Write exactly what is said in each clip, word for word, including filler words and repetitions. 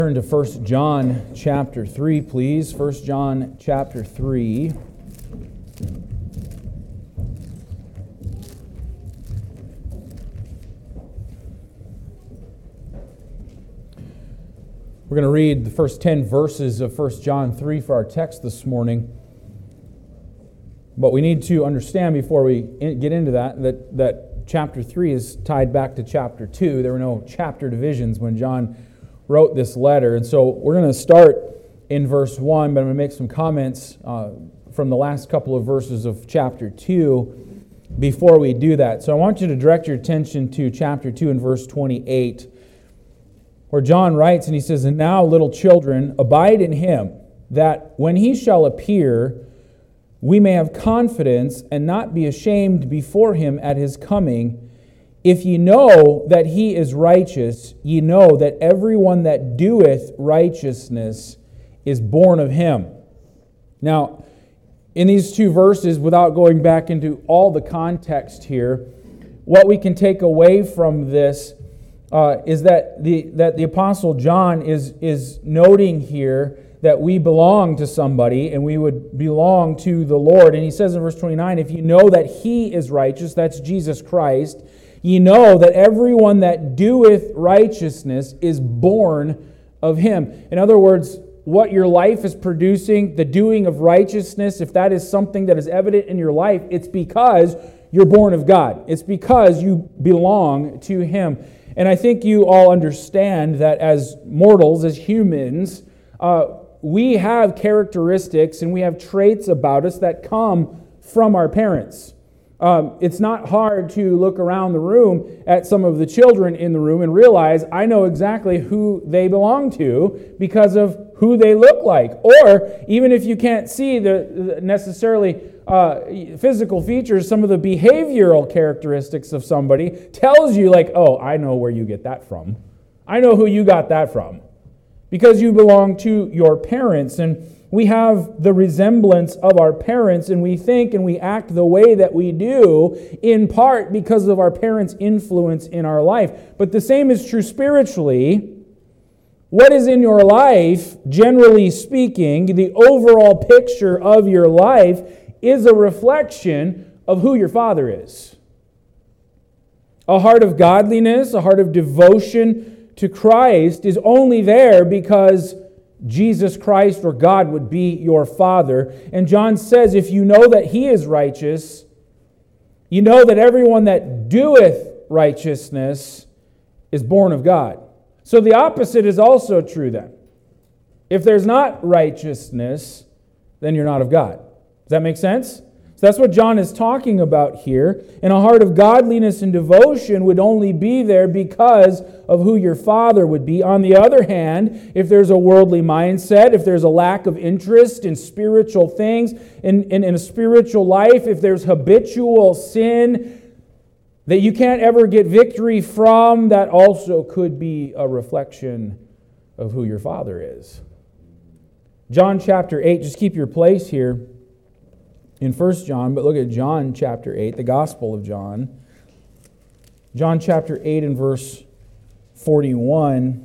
Turn to First John chapter three, please. First John chapter three. We're going to read the first ten verses of First John three for our text this morning. But we need to understand before we get into that, that, that chapter three is tied back to chapter two. There were no chapter divisions when John wrote this letter. And so we're going to start in verse one, but I'm going to make some comments uh, from the last couple of verses of chapter two before we do that. So I want you to direct your attention to chapter two and verse twenty-eight, where John writes, and he says, "And now, little children, abide in him, that when he shall appear, we may have confidence and not be ashamed before him at his coming. If ye know that he is righteous, ye know that everyone that doeth righteousness is born of him." Now, in these two verses, without going back into all the context here, what we can take away from this uh, is that the that the Apostle John is, is noting here that we belong to somebody and we would belong to the Lord. And he says in verse twenty-nine, "If you know that he is righteous," that's Jesus Christ, "ye know that everyone that doeth righteousness is born of him." In other words, what your life is producing, the doing of righteousness, if that is something that is evident in your life, it's because you're born of God. It's because you belong to him. And I think you all understand that as mortals, as humans, uh, we have characteristics and we have traits about us that come from our parents. Um, it's not hard to look around the room at some of the children in the room and realize I know exactly who they belong to because of who they look like. Or even if you can't see the, the necessarily uh, physical features, some of the behavioral characteristics of somebody tells you like, oh, I know where you get that from. I know who you got that from. Because you belong to your parents, and we have the resemblance of our parents, and we think and we act the way that we do in part because of our parents' influence in our life. But the same is true spiritually. What is in your life, generally speaking, the overall picture of your life is a reflection of who your father is. A heart of godliness, a heart of devotion to Christ is only there because Jesus Christ or God would be your Father. And John says, if you know that he is righteous, you know that everyone that doeth righteousness is born of God. So the opposite is also true then. If there's not righteousness, then you're not of God. Does that make sense? So that's what John is talking about here. And a heart of godliness and devotion would only be there because of who your father would be. On the other hand, if there's a worldly mindset, if there's a lack of interest in spiritual things, in, in, in a spiritual life, if there's habitual sin that you can't ever get victory from, that also could be a reflection of who your father is. John chapter eight, just keep your place here in First John, but look at John chapter eight, the Gospel of John. John chapter eight and verse forty-one.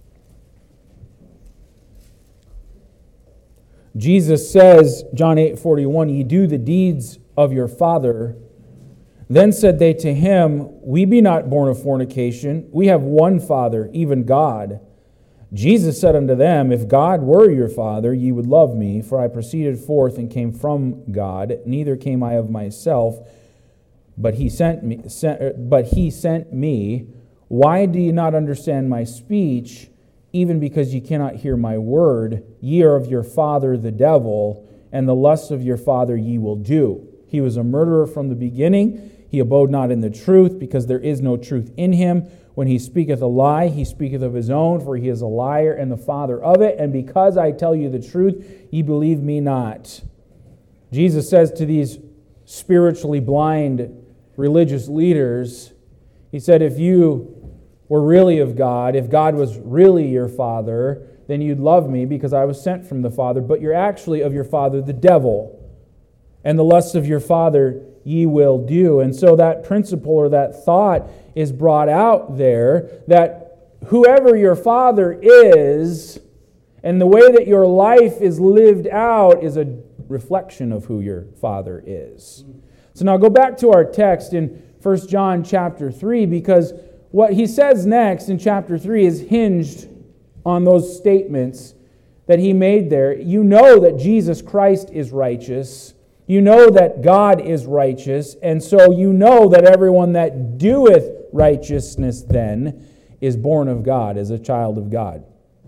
Jesus says, John eight forty-one, "Ye do the deeds of your father. Then said they to him, We be not born of fornication. We have one Father, even God. Jesus said unto them, If God were your Father, ye would love me, for I proceeded forth and came from God. Neither came I of myself, but he sent me. Sent, but he sent me. Why do ye not understand my speech? Even because ye cannot hear my word. Ye are of your father the devil, and the lusts of your father ye will do. He was a murderer from the beginning. He abode not in the truth, because there is no truth in him. When he speaketh a lie, he speaketh of his own, for he is a liar and the father of it. And because I tell you the truth, ye believe me not." Jesus says to these spiritually blind religious leaders, he said, if you were really of God, if God was really your father, then you'd love me because I was sent from the Father. But you're actually of your father, the devil. And the lusts of your father ye will do. And so that principle or that thought is brought out there that whoever your Father is, and the way that your life is lived out is a reflection of who your Father is. So now go back to our text in First John chapter three, because what he says next in chapter three is hinged on those statements that he made there. You know that Jesus Christ is righteous. You know that God is righteous. And so you know that everyone that doeth righteousness then is born of God, is a child of God.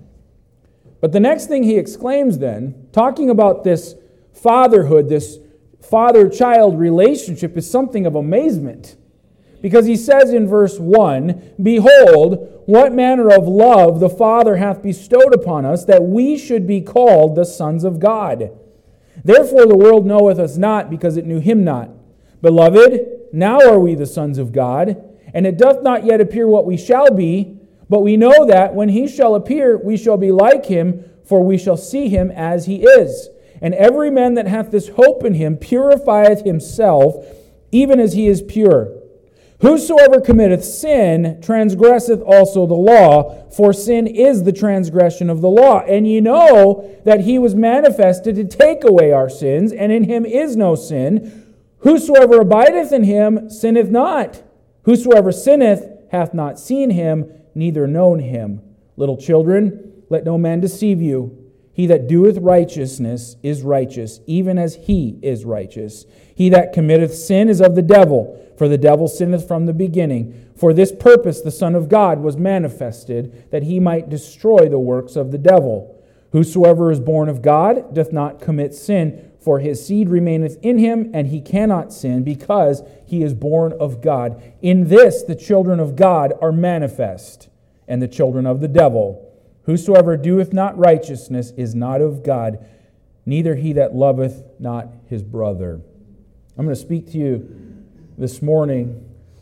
But the next thing he exclaims then, talking about this fatherhood, this father-child relationship, is something of amazement. Because he says in verse one, Behold, what manner of love the Father hath bestowed upon us, that we should be called the sons of God. Therefore the world knoweth us not, because it knew him not. Beloved, now are we the sons of God, and it doth not yet appear what we shall be, but we know that when he shall appear, we shall be like him, for we shall see him as he is. And every man that hath this hope in him purifieth himself, even as he is pure. Whosoever committeth sin transgresseth also the law, for sin is the transgression of the law. And ye know that he was manifested to take away our sins, and in him is no sin. Whosoever abideth in him sinneth not. Whosoever sinneth hath not seen him, neither known him. Little children, let no man deceive you. He that doeth righteousness is righteous, even as he is righteous. He that committeth sin is of the devil, for the devil sinneth from the beginning. For this purpose the Son of God was manifested, that he might destroy the works of the devil. Whosoever is born of God doth not commit sin, for his seed remaineth in him, and he cannot sin, because he is born of God. In this the children of God are manifest, and the children of the devil. Whosoever doeth not righteousness is not of God, neither he that loveth not his brother. I'm going to speak to you this morning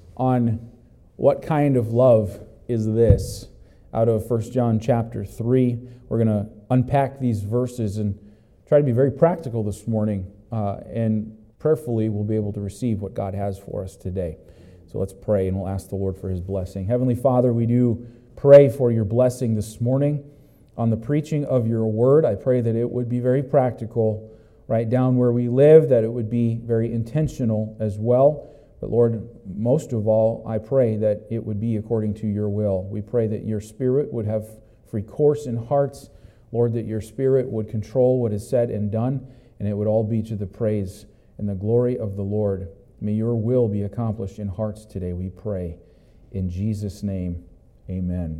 on what kind of love is this out of First John chapter three. We're going to unpack these verses and try to be very practical this morning, uh, and prayerfully we'll be able to receive what God has for us today. So let's pray, and we'll ask the Lord for his blessing. Heavenly Father, we do pray for your blessing this morning on the preaching of your word. I pray that it would be very practical right down where we live, that it would be very intentional as well. But Lord, most of all, I pray that it would be according to your will. We pray that your Spirit would have free course in hearts. Lord, that your Spirit would control what is said and done, and it would all be to the praise and the glory of the Lord. May your will be accomplished in hearts today, we pray. In Jesus' name, amen.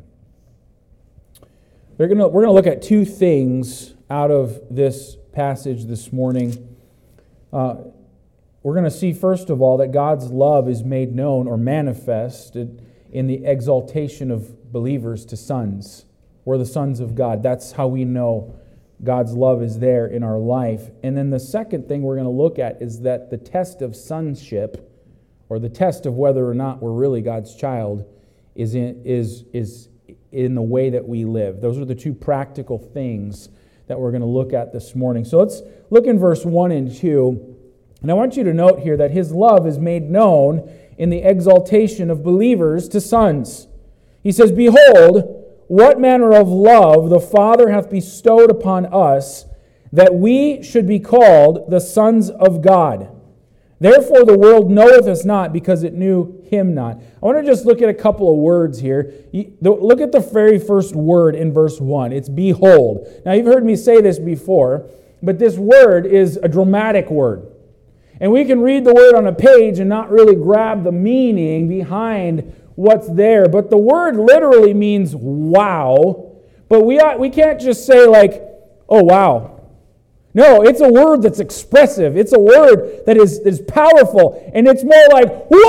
We're going to, we're going to look at two things out of this passage this morning. Uh, we're going to see, first of all, that God's love is made known or manifested in the exaltation of believers to sons. We're the sons of God. That's how we know God's love is there in our life. And then the second thing we're going to look at is that the test of sonship, or the test of whether or not we're really God's child, is in, is, is in the way that we live. Those are the two practical things that we're going to look at this morning. So let's look in verse one and two. And I want you to note here that his love is made known in the exaltation of believers to sons. He says, Behold, what manner of love the Father hath bestowed upon us, that we should be called the sons of God. Therefore the world knoweth us not, because it knew him not. I want to just look at a couple of words here. Look at the very first word in verse one. It's behold. Now you've heard me say this before, but this word is a dramatic word. And we can read the word on a page and not really grab the meaning behind what's there. But the word literally means wow. But we we can't just say like, oh wow. No, it's a word that's expressive. It's a word that is, is powerful. And it's more like,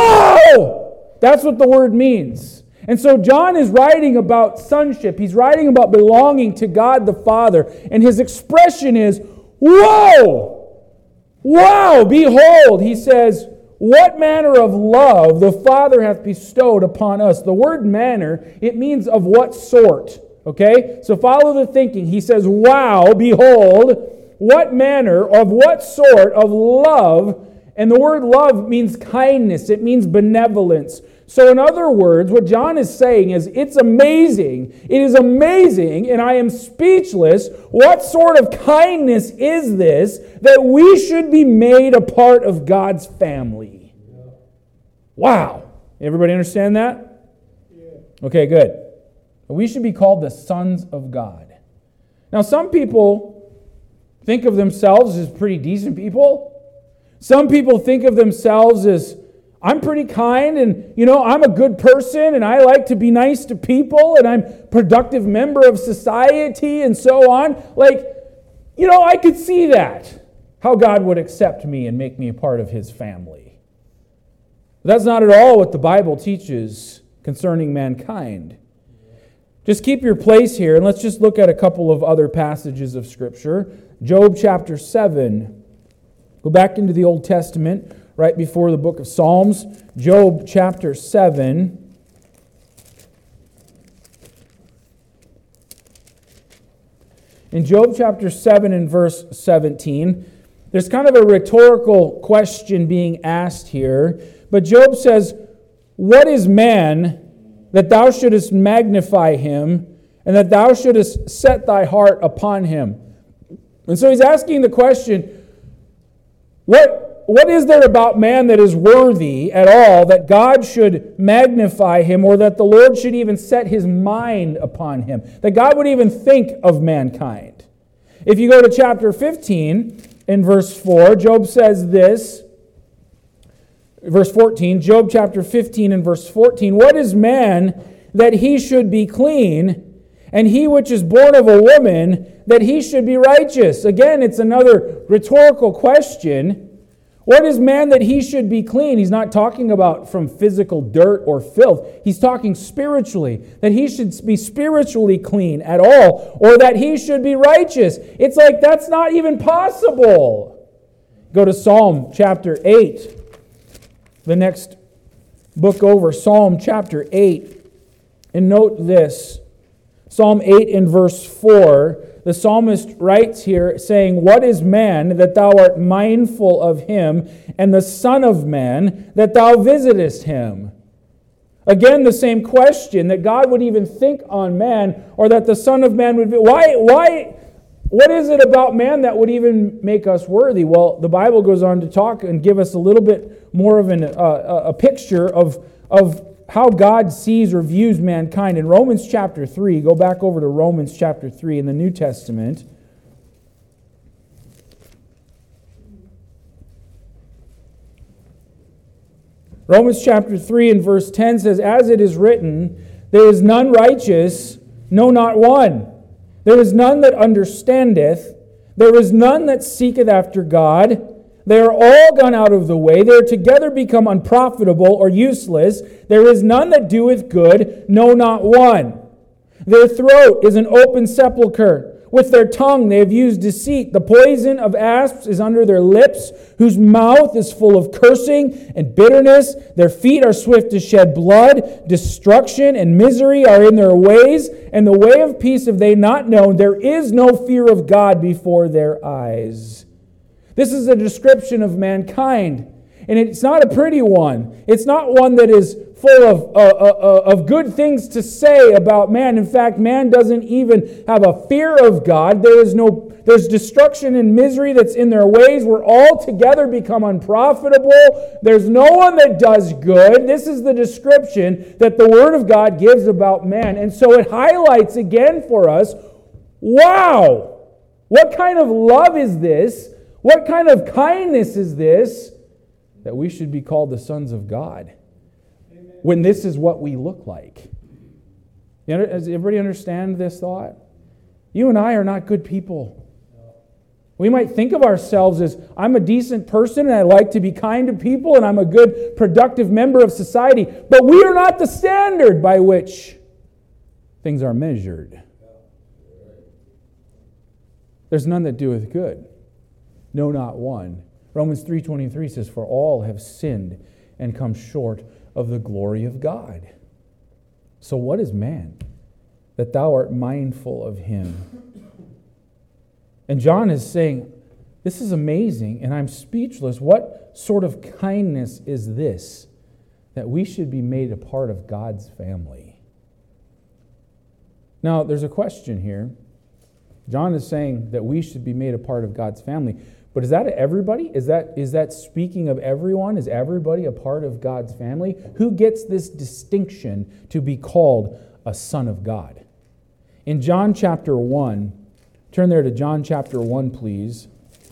whoa! That's what the word means. And so John is writing about sonship. He's writing about belonging to God the Father. And his expression is, whoa! Wow! Behold, he says, what manner of love the Father hath bestowed upon us. The word manner, it means of what sort. Okay? So follow the thinking. He says, wow, behold, what manner, of what sort of love, and the word love means kindness, it means benevolence. So in other words, what John is saying is, it's amazing, it is amazing, and I am speechless. What sort of kindness is this that we should be made a part of God's family? Wow. Everybody understand that? Okay, good. We should be called the sons of God. Now, some people think of themselves as pretty decent people. Some people think of themselves as, I'm pretty kind, and, you know, I'm a good person, and I like to be nice to people, and I'm a productive member of society, and so on. Like, you know, I could see that, how God would accept me and make me a part of His family. But that's not at all what the Bible teaches concerning mankind. Just keep your place here, and let's just look at a couple of other passages of Scripture. Job chapter seven. Go back into the Old Testament, right before the book of Psalms. Job chapter seven. In Job chapter seven and verse seventeen, there's kind of a rhetorical question being asked here. But Job says, "What is man that thou shouldest magnify him, and that thou shouldest set thy heart upon him?" And so he's asking the question, what, what is there about man that is worthy at all that God should magnify him, or that the Lord should even set His mind upon him? That God would even think of mankind. If you go to chapter fifteen, in verse four, Job says this, verse fourteen, Job chapter fifteen and verse fourteen, "What is man that he should be clean, and he which is born of a woman that he should be righteous?" Again, it's another rhetorical question. What is man that he should be clean? He's not talking about from physical dirt or filth. He's talking spiritually, that he should be spiritually clean at all, or that he should be righteous. It's like that's not even possible. Go to Psalm chapter eight. The next book over, Psalm chapter eight. And note this. Psalm eight in verse four, the psalmist writes here saying, "What is man that thou art mindful of him, and the son of man that thou visitest him?" Again, the same question, that God would even think on man, or that the Son of Man would be. Why, why, what is it about man that would even make us worthy? Well, the Bible goes on to talk and give us a little bit more of an, uh, a picture of, of how God sees or views mankind. In Romans chapter three, go back over to Romans chapter three in the New Testament. Romans chapter three and verse ten says, "As it is written, there is none righteous, no, not one. There is none that understandeth. There is none that seeketh after God. They are all gone out of the way. They are together become unprofitable or useless. There is none that doeth good, no, not one. Their throat is an open sepulchre. With their tongue they have used deceit. The poison of asps is under their lips, whose mouth is full of cursing and bitterness. Their feet are swift to shed blood. Destruction and misery are in their ways, and the way of peace have they not known. There is no fear of God before their eyes." This is a description of mankind, and it's not a pretty one. It's not one that is full of, uh, uh, of good things to say about man. In fact, man doesn't even have a fear of God. There is no, there's destruction and misery that's in their ways. We're all together become unprofitable. There's no one that does good. This is the description that the Word of God gives about man. And so it highlights again for us, wow, what kind of love is this? What kind of kindness is this that we should be called the sons of God? Amen. When this is what we look like. You know, does everybody understand this thought? You and I are not good people. We might think of ourselves as, I'm a decent person and I like to be kind to people and I'm a good, productive member of society. But we are not the standard by which things are measured. There's none that doeth good. No, not one. Romans three twenty-three says, "For all have sinned and come short of the glory of God." So what is man that thou art mindful of him? And John is saying, this is amazing, and I'm speechless. What sort of kindness is this that we should be made a part of God's family. Now, there's a question here. John is saying that we should be made a part of God's family. But is that everybody? Is that, is that speaking of everyone? Is everybody a part of God's family? Who gets this distinction to be called a son of God? In John chapter one, turn there to John chapter one, please.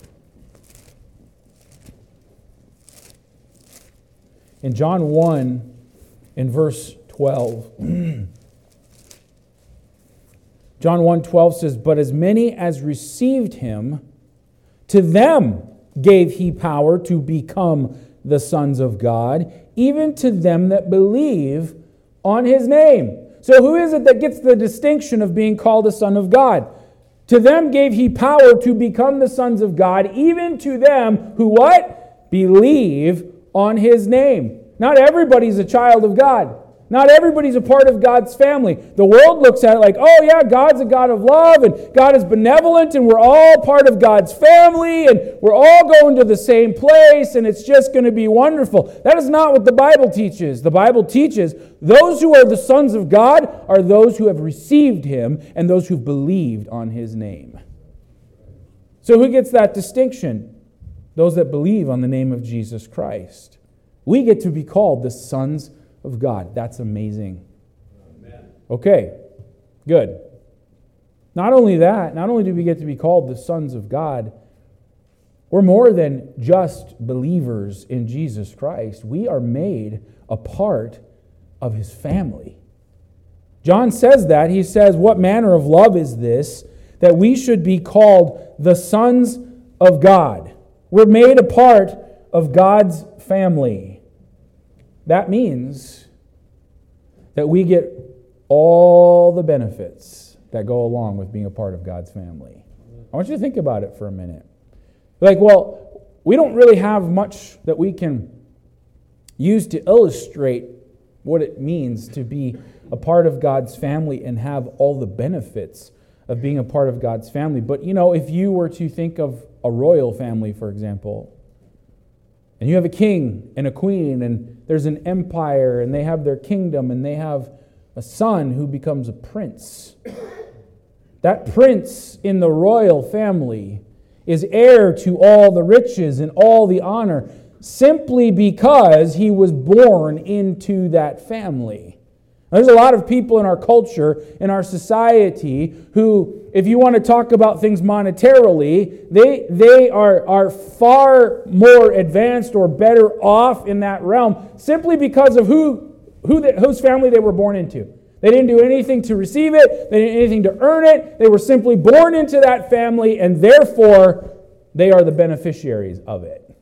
In John one, in verse twelve, John one twelve says, "But as many as received him, to them gave he power to become the sons of God, even to them that believe on his name." So who is it that gets the distinction of being called a son of God? To them gave he power to become the sons of God, even to them who what? Believe on his name. Not everybody's a child of God. Not everybody's a part of God's family. The world looks at it like, oh yeah, God's a God of love, and God is benevolent, and we're all part of God's family, and we're all going to the same place, and it's just going to be wonderful. That is not what the Bible teaches. The Bible teaches those who are the sons of God are those who have received him, and those who've believed on his name. So who gets that distinction? Those that believe on the name of Jesus Christ. We get to be called the sons of God. That's amazing. Amen. Okay, good. Not only that, not only do we get to be called the sons of God, we're more than just believers in Jesus Christ. We are made a part of his family. John says that. He says, "What manner of love is this, that we should be called the sons of God?" We're made a part of God's family. That means that we get all the benefits that go along with being a part of God's family. I want you to think about it for a minute. Like, well, we don't really have much that we can use to illustrate what it means to be a part of God's family and have all the benefits of being a part of God's family. But, you know, if you were to think of a royal family, for example, and you have a king and a queen, and there's an empire, and they have their kingdom, and they have a son who becomes a prince. That prince in the royal family is heir to all the riches and all the honor simply because he was born into that family. There's a lot of people in our culture, in our society, who, if you want to talk about things monetarily, they they are, are far more advanced or better off in that realm simply because of who, who the, whose family they were born into. They didn't do anything to receive it. They didn't do anything to earn it. They were simply born into that family, and therefore they are the beneficiaries of it.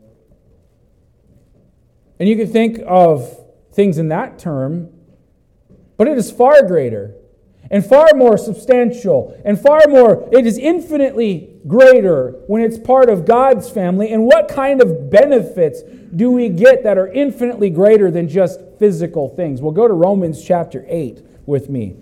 And you can think of things in that term, but it is far greater and far more substantial and far more, it is infinitely greater when it's part of God's family. And what kind of benefits do we get that are infinitely greater than just physical things? Well, go to Romans chapter eight with me.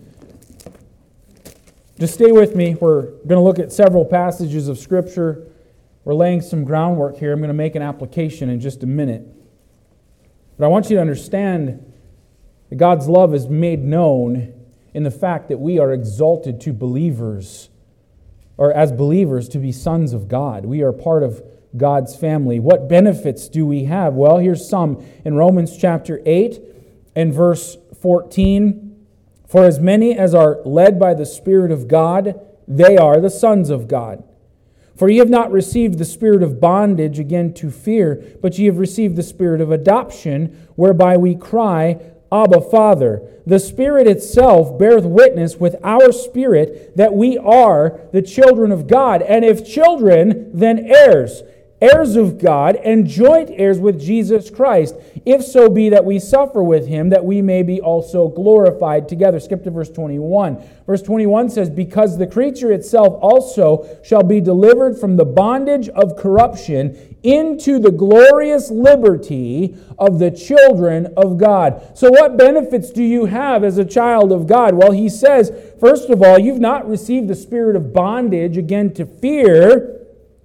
Just stay with me. We're going to look at several passages of Scripture. We're laying some groundwork here. I'm going to make an application in just a minute. But I want you to understand that God's love is made known in the fact that we are exalted to believers, or as believers, to be sons of God. We are part of God's family. What benefits do we have? Well, here's some. In Romans chapter eight and verse fourteen, "For as many as are led by the Spirit of God, they are the sons of God. For ye have not received the spirit of bondage again to fear, but ye have received the spirit of adoption, whereby we cry, Abba, Father. The Spirit itself beareth witness with our spirit that we are the children of God. And if children, then heirs, heirs of God, and joint heirs with Jesus Christ, if so be that we suffer with him, that we may be also glorified together." Skip to verse twenty-one. Verse twenty-one says, "Because the creature itself also shall be delivered from the bondage of corruption into the glorious liberty of the children of God." So what benefits do you have as a child of God? Well, he says, first of all, you've not received the spirit of bondage again to fear,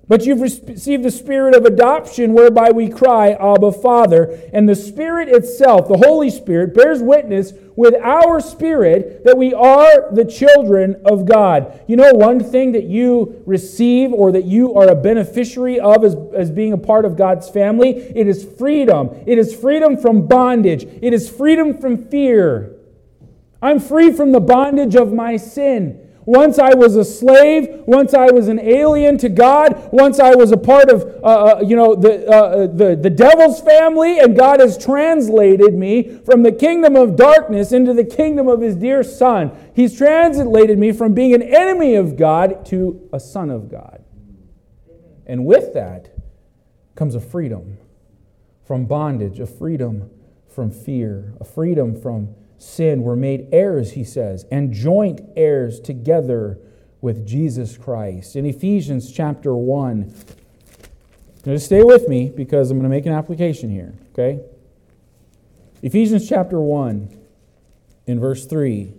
But you've received the Spirit of adoption, whereby we cry, Abba, Father. And the Spirit itself, the Holy Spirit, bears witness with our spirit that we are the children of God. You know, one thing that you receive or that you are a beneficiary of as, as being a part of God's family, it is freedom. It is freedom from bondage. It is freedom from fear. I'm free from the bondage of my sin. Once I was a slave, once I was an alien to God, once I was a part of uh, you know the, uh, the, the devil's family, and God has translated me from the kingdom of darkness into the kingdom of His dear Son. He's translated me from being an enemy of God to a son of God. And with that comes a freedom from bondage, a freedom from fear, a freedom from sin. We're made heirs, he says, and joint heirs together with Jesus Christ. In Ephesians chapter one, now just stay with me because I'm going to make an application here, okay? Ephesians chapter one, in verse three.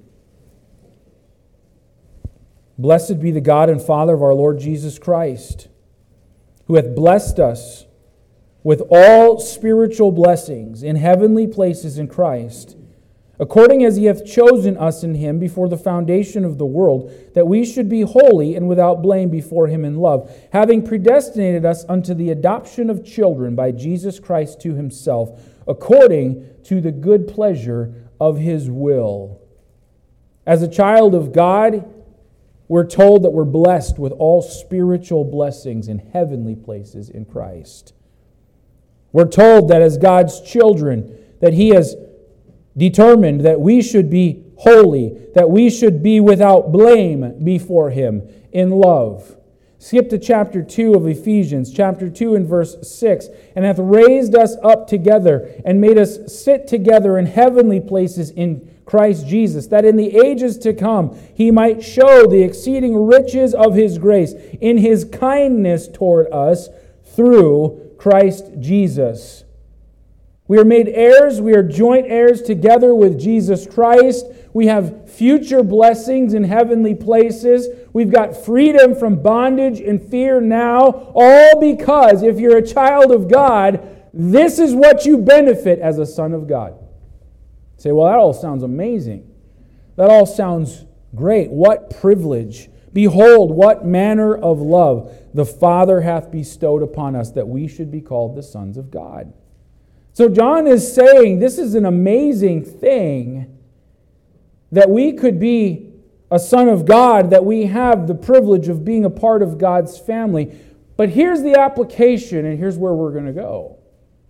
Blessed be the God and Father of our Lord Jesus Christ, who hath blessed us with all spiritual blessings in heavenly places in Christ, according as He hath chosen us in Him before the foundation of the world, that we should be holy and without blame before Him in love, having predestinated us unto the adoption of children by Jesus Christ to Himself, according to the good pleasure of His will. As a child of God, we're told that we're blessed with all spiritual blessings in heavenly places in Christ. We're told that as God's children, that He has determined that we should be holy, that we should be without blame before Him in love. Skip to chapter two of Ephesians, chapter two and verse six. And hath raised us up together and made us sit together in heavenly places in Christ Jesus, that in the ages to come He might show the exceeding riches of His grace in His kindness toward us through Christ Jesus. We are made heirs, we are joint heirs together with Jesus Christ. We have future blessings in heavenly places. We've got freedom from bondage and fear now, all because if you're a child of God, this is what you benefit as a son of God. You say, well, that all sounds amazing. That all sounds great. What privilege. Behold, what manner of love the Father hath bestowed upon us, that we should be called the sons of God. So John is saying this is an amazing thing that we could be a son of God, that we have the privilege of being a part of God's family. But here's the application, and here's where we're going to go.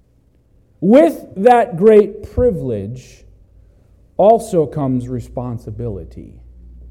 With that great privilege also comes responsibility.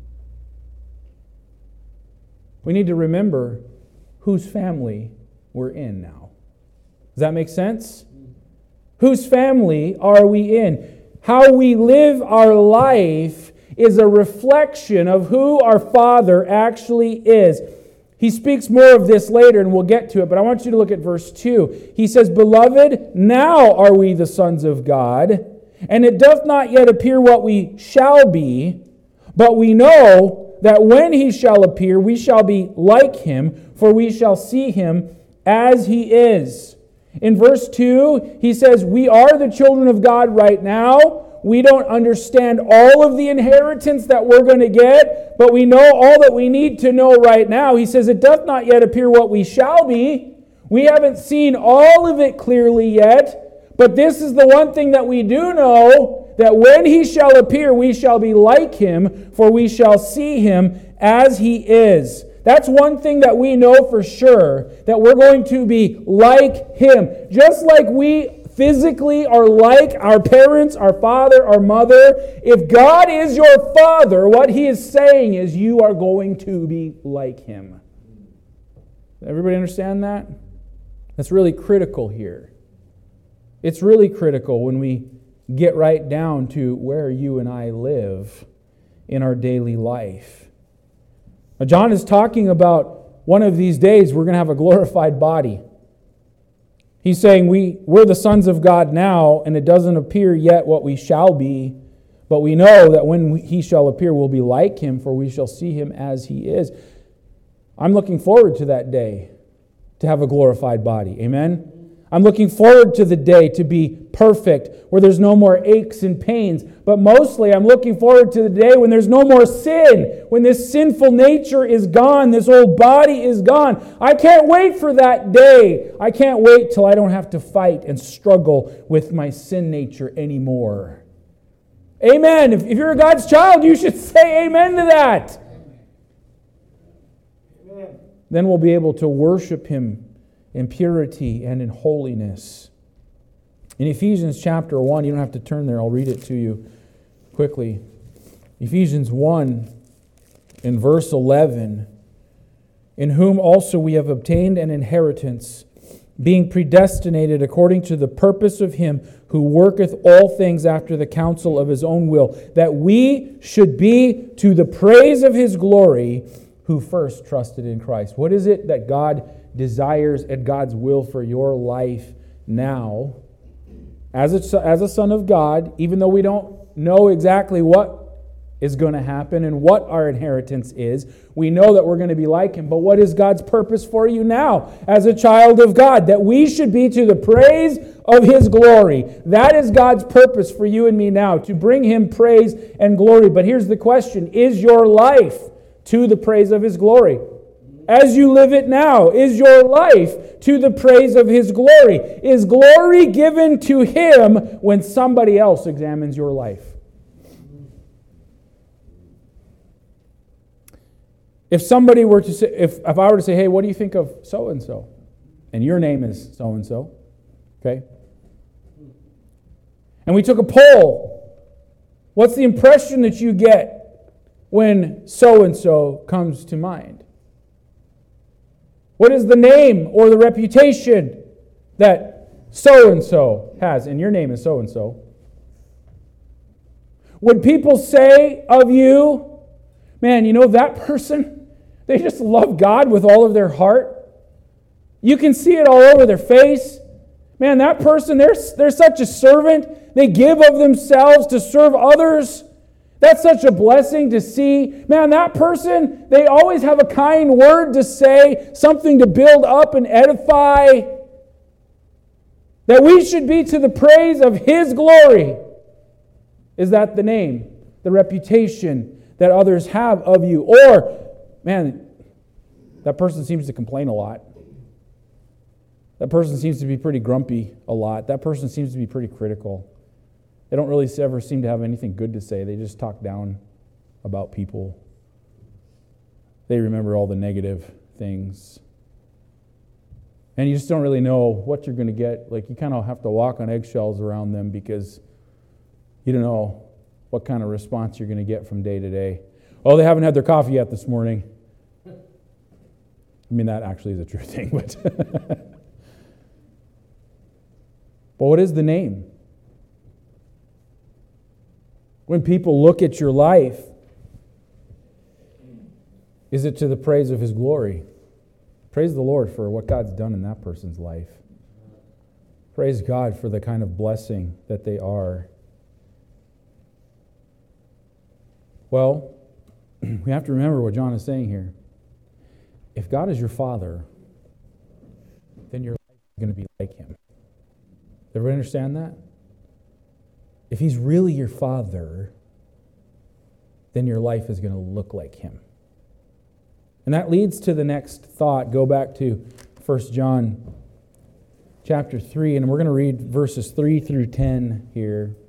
We need to remember whose family we're in now. Does that make sense? Whose family are we in? How we live our life is a reflection of who our Father actually is. He speaks more of this later, and we'll get to it, but I want you to look at verse two. He says, Beloved, now are we the sons of God, and it doth not yet appear what we shall be, but we know that when He shall appear, we shall be like Him, for we shall see Him as He is. In verse two, he says, we are the children of God right now. We don't understand all of the inheritance that we're going to get, but we know all that we need to know right now. He says, it doth not yet appear what we shall be. We haven't seen all of it clearly yet, but this is the one thing that we do know, that when He shall appear, we shall be like Him, for we shall see Him as He is. That's one thing that we know for sure, that we're going to be like Him. Just like we physically are like our parents, our father, our mother, if God is your Father, what He is saying is you are going to be like Him. Everybody understand that? That's really critical here. It's really critical when we get right down to where you and I live in our daily life. Now, John is talking about one of these days we're going to have a glorified body. He's saying we, we're the sons of God now, and it doesn't appear yet what we shall be, but we know that when He shall appear, we'll be like Him, for we shall see Him as He is. I'm looking forward to that day. to have a glorified body. Amen? I'm looking forward to the day to be perfect, where there's no more aches and pains. But mostly I'm looking forward to the day when there's no more sin, when this sinful nature is gone, this old body is gone. I can't wait for that day. I can't wait till I don't have to fight and struggle with my sin nature anymore. Amen. If, if you're a God's child, you should say amen to that. Amen. Then we'll be able to worship Him in purity and in holiness. In Ephesians chapter one, you don't have to turn there, I'll read it to you quickly. Ephesians one, in verse eleven, in whom also we have obtained an inheritance, being predestinated according to the purpose of Him who worketh all things after the counsel of His own will, that we should be to the praise of His glory, who first trusted in Christ. What is it that God desires and God's will for your life now? As a, as a son of God, even though we don't know exactly what is going to happen and what our inheritance is, we know that we're going to be like Him. But what is God's purpose for you now as a child of God? That we should be to the praise of His glory. That is God's purpose for you and me now, to bring Him praise and glory. But here's the question: is your life to the praise of His glory? As you live it now, is your life to the praise of His glory? Is glory given to Him when somebody else examines your life? If somebody were to say, if, if I were to say, hey, what do you think of so-and-so? And your name is so-and-so, okay? And we took a poll. What's the impression that you get when so-and-so comes to mind? What is the name or the reputation that so-and-so has? And your name is so-and-so. Would people say of you, man, you know that person, they just love God with all of their heart? You can see it all over their face. Man, that person, they're, they're such a servant. They give of themselves to serve others. That's such a blessing to see. Man, that person, they always have a kind word to say, something to build up and edify. That we should be to the praise of His glory. Is that the name, the reputation that others have of you? Or, man, that person seems to complain a lot. That person seems to be pretty grumpy a lot. That person seems to be pretty critical. They don't really ever seem to have anything good to say. They just talk down about people. They remember all the negative things. And you just don't really know what you're going to get. Like, you kind of have to walk on eggshells around them because you don't know what kind of response you're going to get from day to day. Oh, they haven't had their coffee yet this morning. I mean, that actually is a true thing. But, but what is the name? When people look at your life, is it to the praise of His glory? Praise the Lord for what God's done in that person's life. Praise God for the kind of blessing that they are. Well, we have to remember what John is saying here. If God is your Father, then your life is going to be like Him. Everybody understand that? If He's really your Father, then your life is going to look like Him. And that leads to the next thought. Go back to First John chapter three, and we're going to read verses three through ten here.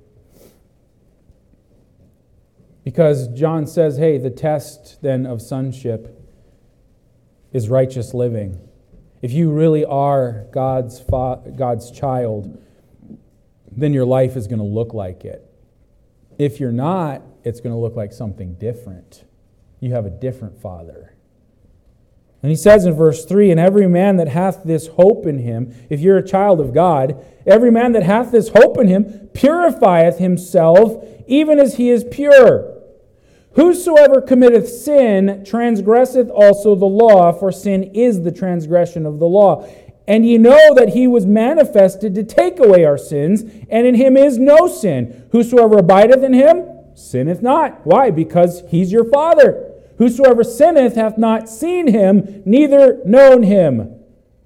Because John says, hey, the test then of sonship is righteous living. If you really are God's fa- God's child, then your life is going to look like it. If you're not, it's going to look like something different. You have a different Father. And he says in verse three, and every man that hath this hope in him, if you're a child of God, every man that hath this hope in him purifieth himself, even as he is pure. Whosoever committeth sin transgresseth also the law, for sin is the transgression of the law. And ye know that He was manifested to take away our sins, and in Him is no sin. Whosoever abideth in Him sinneth not. Why? Because He's your Father. Whosoever sinneth hath not seen Him, neither known Him.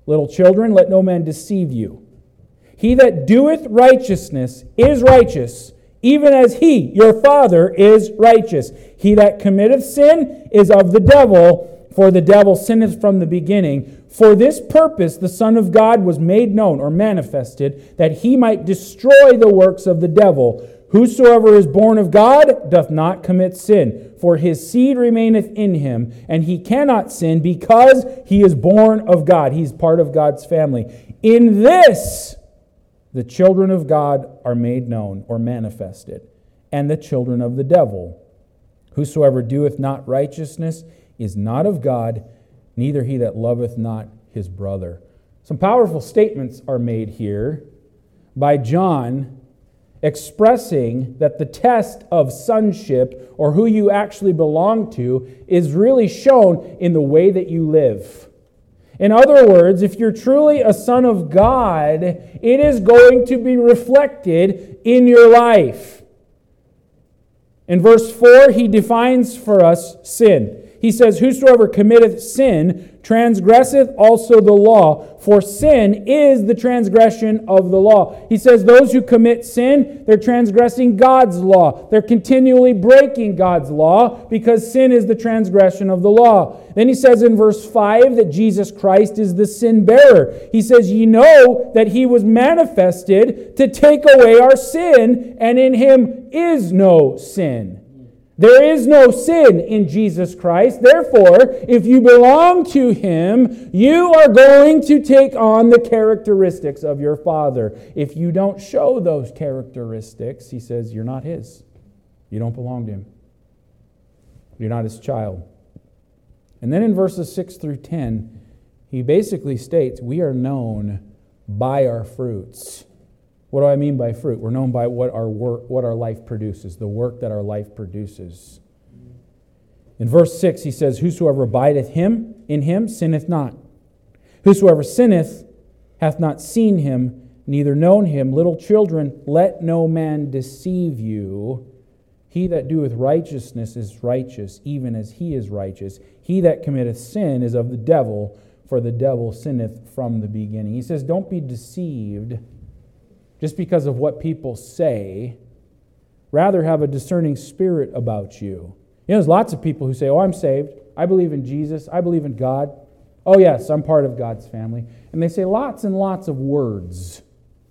Little children, let no man deceive you. He that doeth righteousness is righteous, even as he, your Father, is righteous. He that committeth sin is of the devil, for the devil sinneth from the beginning. For this purpose the Son of God was made known, or manifested, that he might destroy the works of the devil. Whosoever is born of God doth not commit sin, for his seed remaineth in him, and he cannot sin because he is born of God. He's part of God's family. In this, the children of God are made known, or manifested, and the children of the devil. Whosoever doeth not righteousness is not of God, neither he that loveth not his brother. Some powerful statements are made here by John, expressing that the test of sonship, or who you actually belong to, is really shown in the way that you live. In other words, if you're truly a son of God, it is going to be reflected in your life. In verse four, he defines for us sin. He says, whosoever committeth sin transgresseth also the law, for sin is the transgression of the law. He says those who commit sin, they're transgressing God's law. They're continually breaking God's law because sin is the transgression of the law. Then he says in verse five that Jesus Christ is the sin bearer. He says, ye know that he was manifested to take away our sin, and in him is no sin. There is no sin in Jesus Christ. Therefore, if you belong to him, you are going to take on the characteristics of your Father. If you don't show those characteristics, he says, you're not his. You don't belong to him. You're not his child. And then in verses six through ten, he basically states, we are known by our fruits. What do I mean by fruit? We're known by what our work, what our life produces, the work that our life produces. In verse six, he says, whosoever abideth him in him sinneth not. Whosoever sinneth hath not seen him, neither known him. Little children, let no man deceive you. He that doeth righteousness is righteous, even as he is righteous. He that committeth sin is of the devil, for the devil sinneth from the beginning. He says, don't be deceived just because of what people say. Rather have a discerning spirit about you. You know, there's lots of people who say, oh, I'm saved. I believe in Jesus. I believe in God. Oh, yes, I'm part of God's family. And they say lots and lots of words.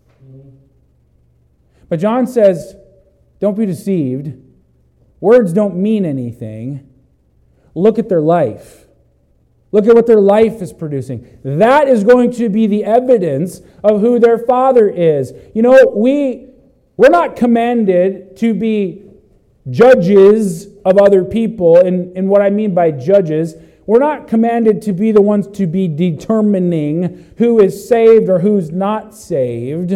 But John says, don't be deceived. Words don't mean anything. Look at their life. Look at what their life is producing. That is going to be the evidence of who their Father is. You know, we, we're not commanded to be judges of other people. And, and what I mean by judges, we're not commanded to be the ones to be determining who is saved or who's not saved.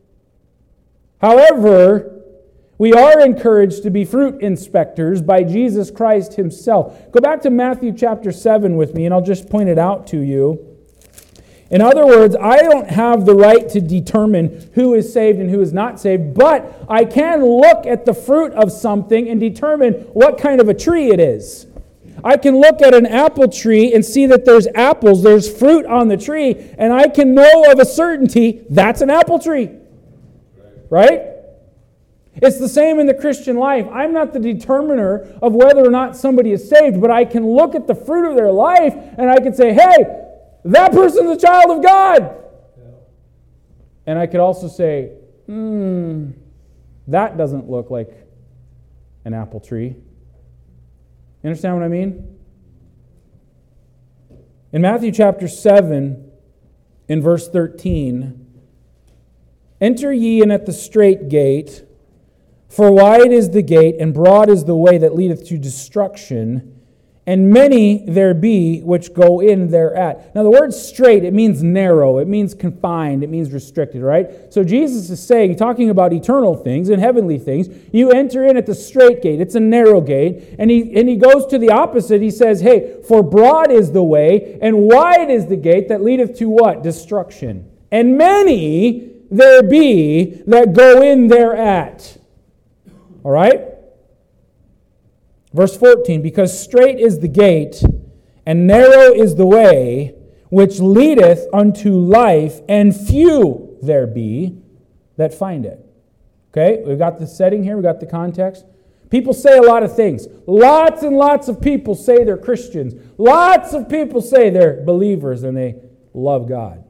However, we are encouraged to be fruit inspectors by Jesus Christ himself. Go back to Matthew chapter seven with me, and I'll just point it out to you. In other words, I don't have the right to determine who is saved and who is not saved, but I can look at the fruit of something and determine what kind of a tree it is. I can look at an apple tree and see that there's apples, there's fruit on the tree, and I can know of a certainty that's an apple tree. Right? It's the same in the Christian life. I'm not the determiner of whether or not somebody is saved, but I can look at the fruit of their life and I can say, hey, that person's a child of God. Yeah. And I could also say, hmm, that doesn't look like an apple tree. You understand what I mean? In Matthew chapter seven, in verse thirteen, enter ye in at the strait gate, for wide is the gate, and broad is the way that leadeth to destruction, and many there be which go in thereat. Now the word strait, it means narrow, it means confined, it means restricted, right? So Jesus is saying, talking about eternal things and heavenly things, you enter in at the strait gate, it's a narrow gate, and he, and he goes to the opposite, he says, hey, for broad is the way, and wide is the gate that leadeth to what? Destruction. And many there be that go in thereat. All right? Verse fourteen, because strait is the gate, and narrow is the way, which leadeth unto life, and few there be that find it. Okay, we've got the setting here, we've got the context. People say a lot of things. Lots and lots of people say they're Christians. Lots of people say they're believers and they love God.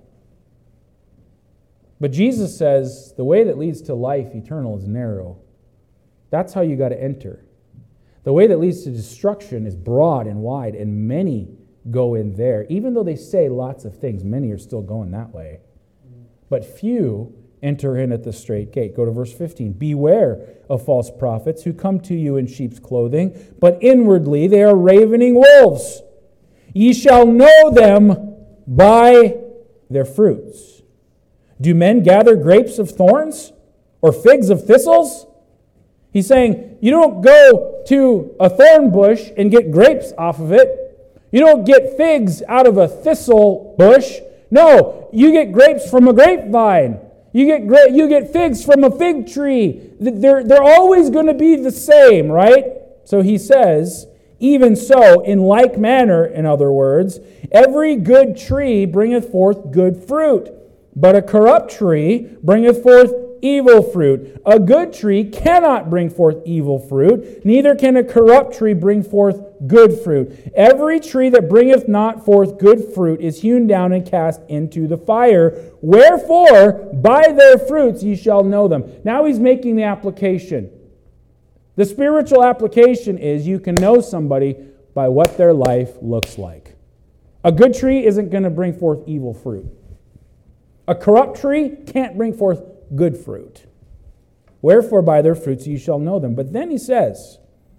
But Jesus says the way that leads to life eternal is narrow. That's how you got to enter. The way that leads to destruction is broad and wide, and many go in there. Even though they say lots of things, many are still going that way. But few enter in at the straight gate. Go to verse fifteen. Beware of false prophets who come to you in sheep's clothing, but inwardly they are ravening wolves. Ye shall know them by their fruits. Do men gather grapes of thorns or figs of thistles? He's saying you don't go to a thorn bush and get grapes off of it. You don't get figs out of a thistle bush. No, you get grapes from a grapevine. You get gra- you get figs from a fig tree. They're, they're always going to be the same, right? So he says, even so, in like manner, in other words, every good tree bringeth forth good fruit, but a corrupt tree bringeth forth evil fruit. A good tree cannot bring forth evil fruit, neither can a corrupt tree bring forth good fruit. Every tree that bringeth not forth good fruit is hewn down and cast into the fire. Wherefore, by their fruits ye shall know them. Now he's making the application. The spiritual application is you can know somebody by what their life looks like. A good tree isn't going to bring forth evil fruit. A corrupt tree can't bring forth good fruit. Wherefore by their fruits ye shall know them. But then he says,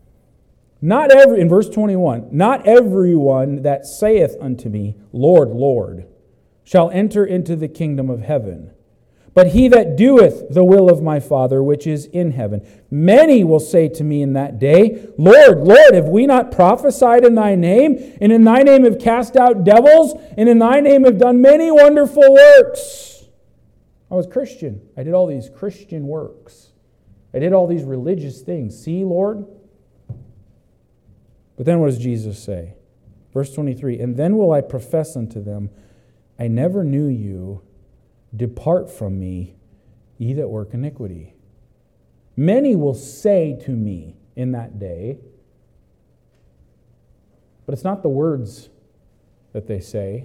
not every, in verse twenty-one, not everyone that saith unto me, Lord, Lord, shall enter into the kingdom of heaven, but he that doeth the will of my Father which is in heaven. Many will say to me in that day, Lord, Lord, have we not prophesied in thy name, and in thy name have cast out devils, and in thy name have done many wonderful works? I was Christian. I did all these Christian works. I did all these religious things. See, Lord? But then what does Jesus say? Verse twenty-three, and then will I profess unto them, I never knew you. Depart from me, ye that work iniquity. Many will say to me in that day, but it's not the words that they say.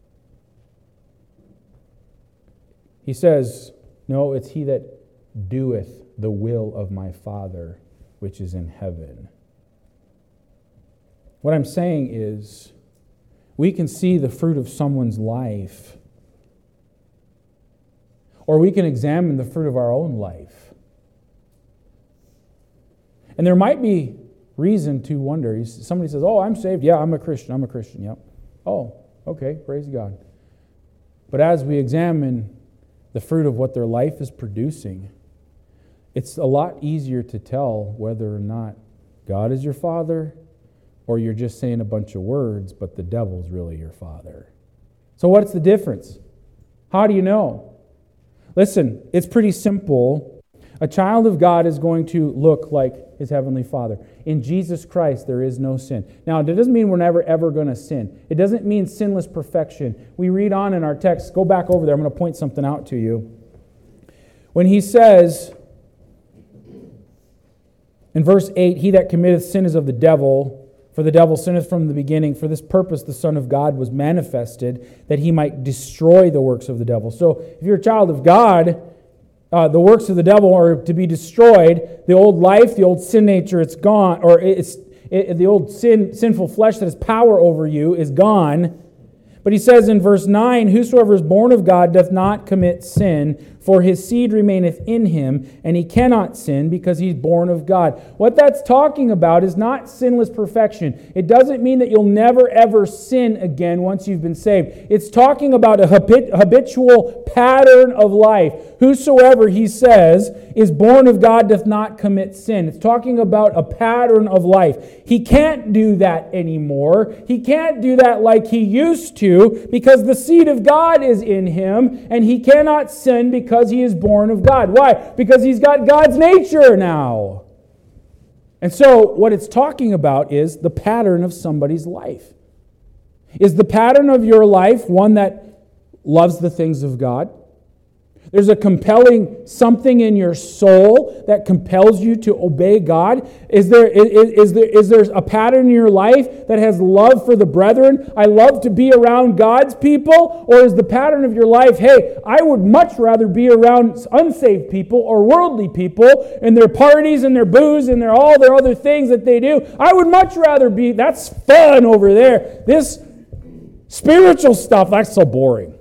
He says, no, it's he that doeth the will of my Father which is in heaven. What I'm saying is, we can see the fruit of someone's life, or we can examine the fruit of our own life. And there might be reason to wonder. Somebody says, oh, I'm saved. Yeah, I'm a Christian. I'm a Christian. Yep. Oh, okay, praise God. But as we examine the fruit of what their life is producing, it's a lot easier to tell whether or not God is your father or you're just saying a bunch of words, but the devil's really your father. So what's the difference? How do you know? Listen, it's pretty simple. A child of God is going to look like his heavenly Father. In Jesus Christ, there is no sin. Now, that doesn't mean we're never, ever going to sin. It doesn't mean sinless perfection. We read on in our text. Go back over there. I'm going to point something out to you. When he says, in verse eight, he that committeth sin is of the devil, for the devil sinneth from the beginning. For this purpose the Son of God was manifested, that he might destroy the works of the devil. So, if you're a child of God, Uh, the works of the devil are to be destroyed. The old life, the old sin nature, it's gone. Or it's it, the old sin, sinful flesh that has power over you is gone. But he says in verse nine, whosoever is born of God doth not commit sin, for his seed remaineth in him, and he cannot sin because he's born of God. What that's talking about is not sinless perfection. It doesn't mean that you'll never ever sin again once you've been saved. It's talking about a habit, habitual pattern of life. Whosoever, he says, is born of God doth not commit sin. It's talking about a pattern of life. He can't do that anymore. He can't do that like he used to because the seed of God is in him, and he cannot sin because he is born of God. Why? Because he's got God's nature now. And so what it's talking about is the pattern of somebody's life. Is the pattern of your life one that loves the things of God? There's a compelling something in your soul that compels you to obey God. Is there, is, is there, is there a pattern in your life that has love for the brethren? I love to be around God's people. Or is the pattern of your life, hey, I would much rather be around unsaved people or worldly people and their parties and their booze and their all their other things that they do. I would much rather be, that's fun over there. This spiritual stuff, that's so boring.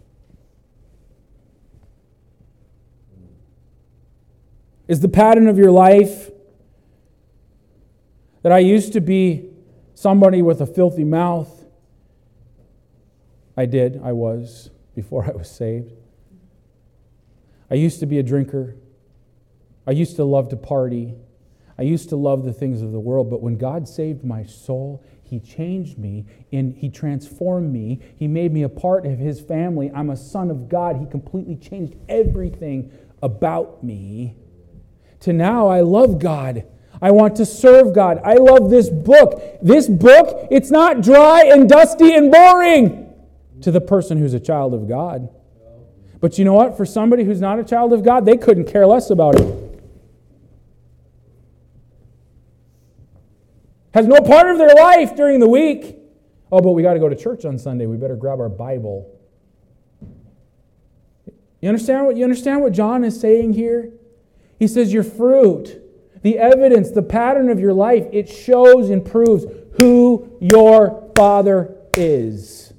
Is the pattern of your life that I used to be somebody with a filthy mouth? I did, I was, before I was saved. I used to be a drinker. I used to love to party. I used to love the things of the world, but when God saved my soul, He changed me, and He transformed me. He made me a part of His family. I'm a son of God. He completely changed everything about me. To now, I love God. I want to serve God. I love this book. This book, it's not dry and dusty and boring to the person who's a child of God. But you know what? For somebody who's not a child of God, they couldn't care less about it. Has no part of their life during the week. Oh, but we got to go to church on Sunday. We better grab our Bible. You understand what, you understand what John is saying here? He says your fruit, the evidence, the pattern of your life, it shows and proves who your Father is.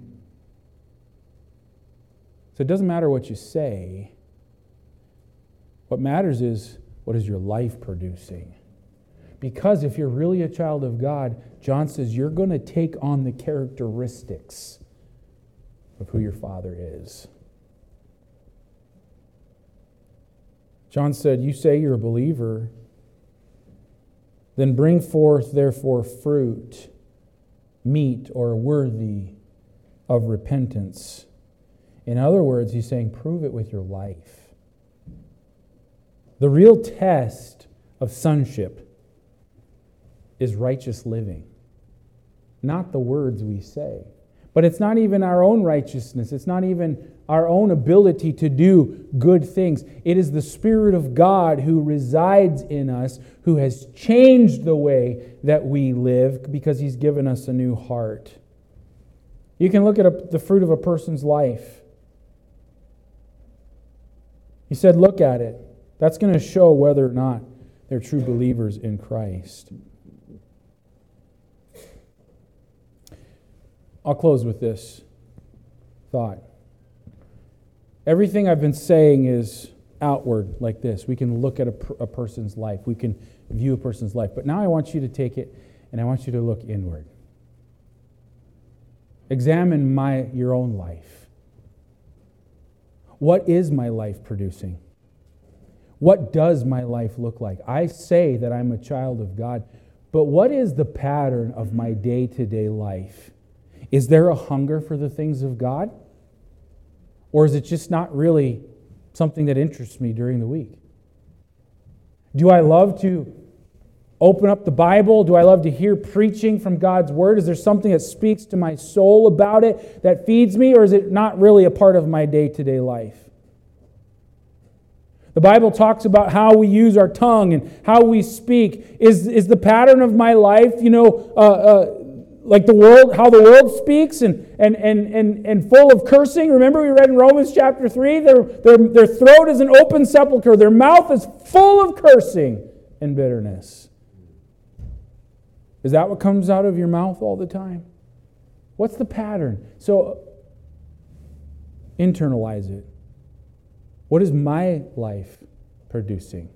So it doesn't matter what you say. What matters is, what is your life producing? Because if you're really a child of God, John says you're going to take on the characteristics of who your Father is. John said, you say you're a believer, then bring forth therefore fruit, meet or worthy of repentance. In other words, he's saying, prove it with your life. The real test of sonship is righteous living, not the words we say. But it's not even our own righteousness. It's not even our own ability to do good things. It is the Spirit of God who resides in us, who has changed the way that we live because He's given us a new heart. You can look at a, the fruit of a person's life. He said, look at it. That's going to show whether or not they're true believers in Christ. I'll close with this thought. Everything I've been saying is outward like this. We can look at a, per- a person's life. We can view a person's life. But now I want you to take it and I want you to look inward. Examine my your own life. What is my life producing? What does my life look like? I say that I'm a child of God, but what is the pattern of my day-to-day life? Is there a hunger for the things of God? Or is it just not really something that interests me during the week? Do I love to open up the Bible? Do I love to hear preaching from God's Word? Is there something that speaks to my soul about it that feeds me? Or is it not really a part of my day-to-day life? The Bible talks about how we use our tongue and how we speak. Is, is the pattern of my life, you know, uh, uh, like the world, how the world speaks and, and, and, and, and full of cursing? Remember we read in Romans chapter three, their, their, their throat is an open sepulcher. Their mouth is full of cursing and bitterness. Is that what comes out of your mouth all the time? What's the pattern? So, internalize it. What is my life producing?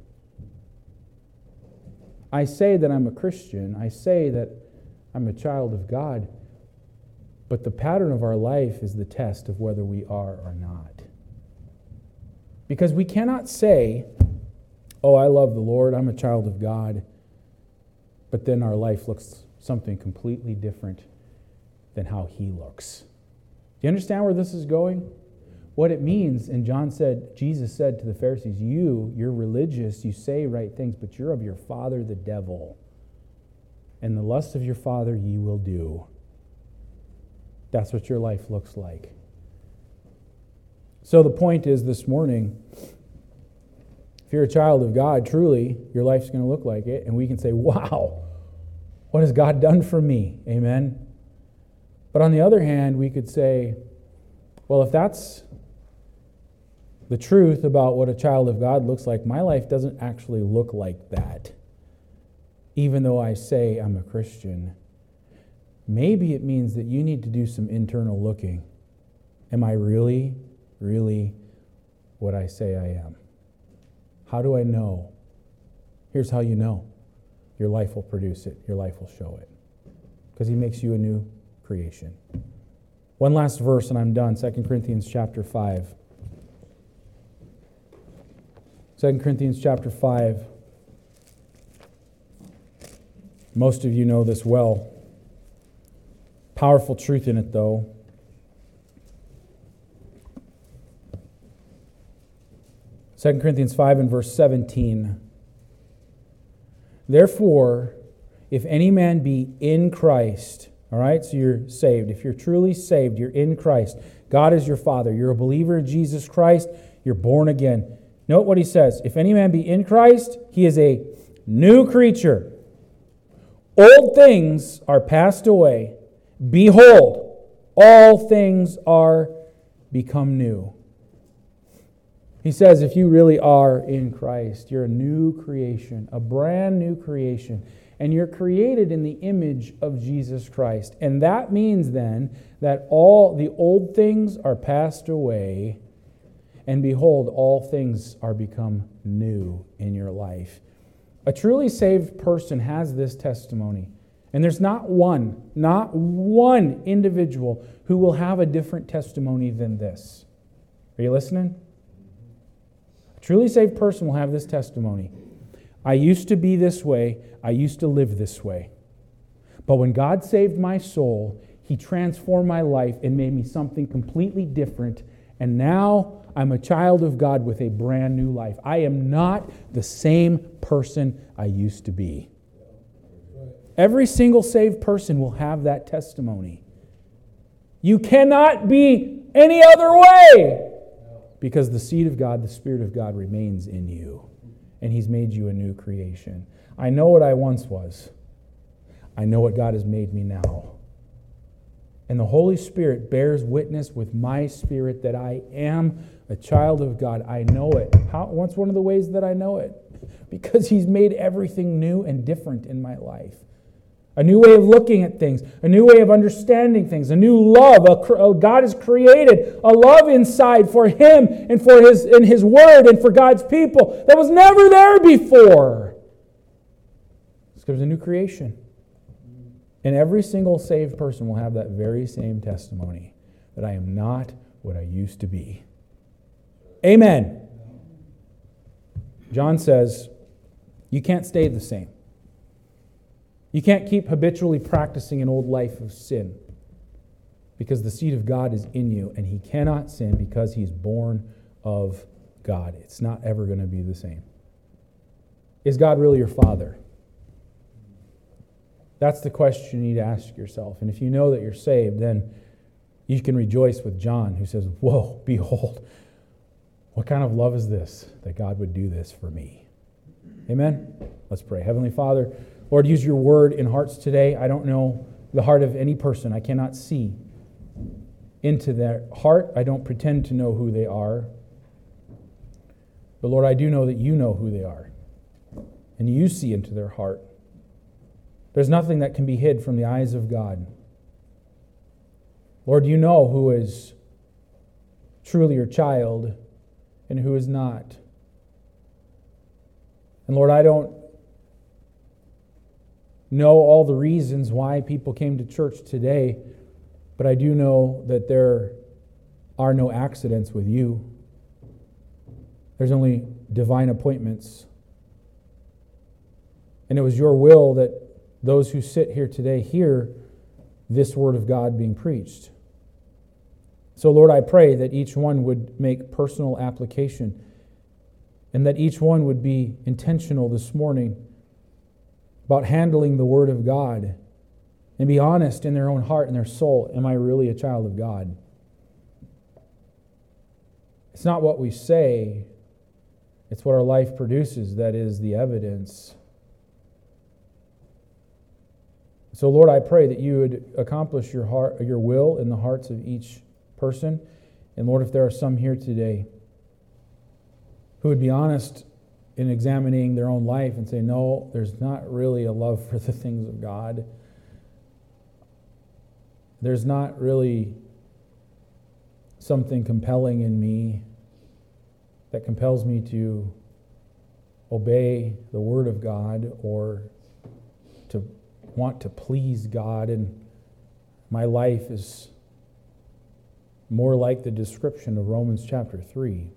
I say that I'm a Christian. I say that I'm a child of God. But the pattern of our life is the test of whether we are or not. Because we cannot say, oh, I love the Lord, I'm a child of God, but then our life looks something completely different than how He looks. Do you understand where this is going? What it means, and John said, Jesus said to the Pharisees, you, you're religious, you say right things, but you're of your father the devil. And the lust of your father ye will do. that's what your life looks like. So the point is this morning, if you're a child of God, truly, your life's going to look like it. And we can say, wow, what has God done for me? Amen. But on the other hand, we could say, well, if that's the truth about what a child of God looks like, my life doesn't actually look like that. Even though I say I'm a Christian, maybe it means that you need to do some internal looking. Am I really, really what I say I am? How do I know? Here's how you know. Your life will produce it. Your life will show it. Because he makes you a new creation. One last verse and I'm done. Second Corinthians chapter five. Second Corinthians chapter five. Most of you know this well. Powerful truth in it, though. Second Corinthians five and verse seventeen. Therefore, if any man be in Christ, all right, so you're saved. If you're truly saved, you're in Christ. God is your Father. You're a believer in Jesus Christ. You're born again. Note what he says. If any man be in Christ, he is a new creature. Old things are passed away. Behold, all things are become new. He says if you really are in Christ, you're a new creation, a brand new creation, and you're created in the image of Jesus Christ. And that means then that all the old things are passed away, and behold, all things are become new in your life. A truly saved person has this testimony. And there's not one, not one individual who will have a different testimony than this. Are you listening? A truly saved person will have this testimony. I used to be this way. I used to live this way. But when God saved my soul, He transformed my life and made me something completely different. And now I'm a child of God with a brand new life. I am not the same person I used to be. Every single saved person will have that testimony. You cannot be any other way because the seed of God, the Spirit of God remains in you. And He's made you a new creation. I know what I once was. I know what God has made me now. And the Holy Spirit bears witness with my spirit that I am a child of God. I know it. How, what's one of the ways that I know it? Because He's made everything new and different in my life. A new way of looking at things, a new way of understanding things, a new love. A, a, God has created a love inside for Him and for His, in His Word and for God's people that was never there before. It's because there's a new creation. And every single saved person will have that very same testimony, that I am not what I used to be. Amen. John says, you can't stay the same. You can't keep habitually practicing an old life of sin because the seed of God is in you and He cannot sin because He's born of God. It's not ever going to be the same. Is God really your Father? That's the question you need to ask yourself. And if you know that you're saved, then you can rejoice with John who says, whoa, behold, what kind of love is this that God would do this for me? Amen? Let's pray. Heavenly Father, Lord, use your word in hearts today. I don't know the heart of any person. I cannot see into their heart. I don't pretend to know who they are. But Lord, I do know that you know who they are. And you see into their heart. There's nothing that can be hid from the eyes of God. Lord, you know who is truly your child and who is not. And Lord, I don't know all the reasons why people came to church today, but I do know that there are no accidents with you. There's only divine appointments. And it was your will that those who sit here today hear this word of God being preached. So, Lord, I pray that each one would make personal application and that each one would be intentional this morning about handling the Word of God and be honest in their own heart and their soul. Am I really a child of God? It's not what we say, it's what our life produces that is the evidence. So, Lord, I pray that you would accomplish your heart, your will in the hearts of each person. And Lord, if there are some here today who would be honest in examining their own life and say, no, there's not really a love for the things of God. There's not really something compelling in me that compels me to obey the Word of God or to want to please God, and my life is more like the description of Romans chapter three.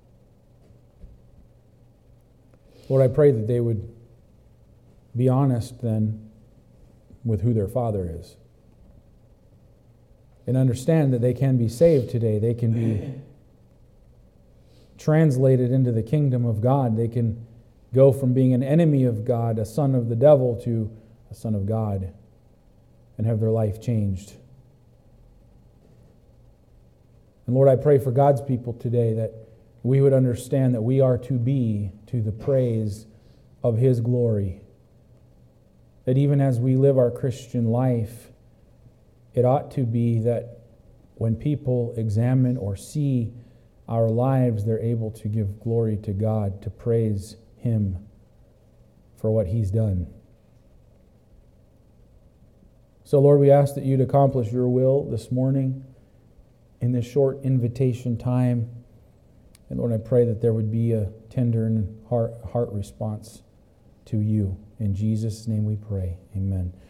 Lord, I pray that they would be honest then with who their Father is and understand that they can be saved today. They can be translated into the kingdom of God. They can go from being an enemy of God, a son of the devil, to a son of God, and have their life changed. And Lord, I pray for God's people today that we would understand that we are to be to the praise of His glory. That even as we live our Christian life, it ought to be that when people examine or see our lives, they're able to give glory to God, to praise Him for what He's done. So, Lord, we ask that you'd accomplish your will this morning in this short invitation time. And Lord, I pray that there would be a tender and heart, heart response to you. In Jesus' name we pray. Amen.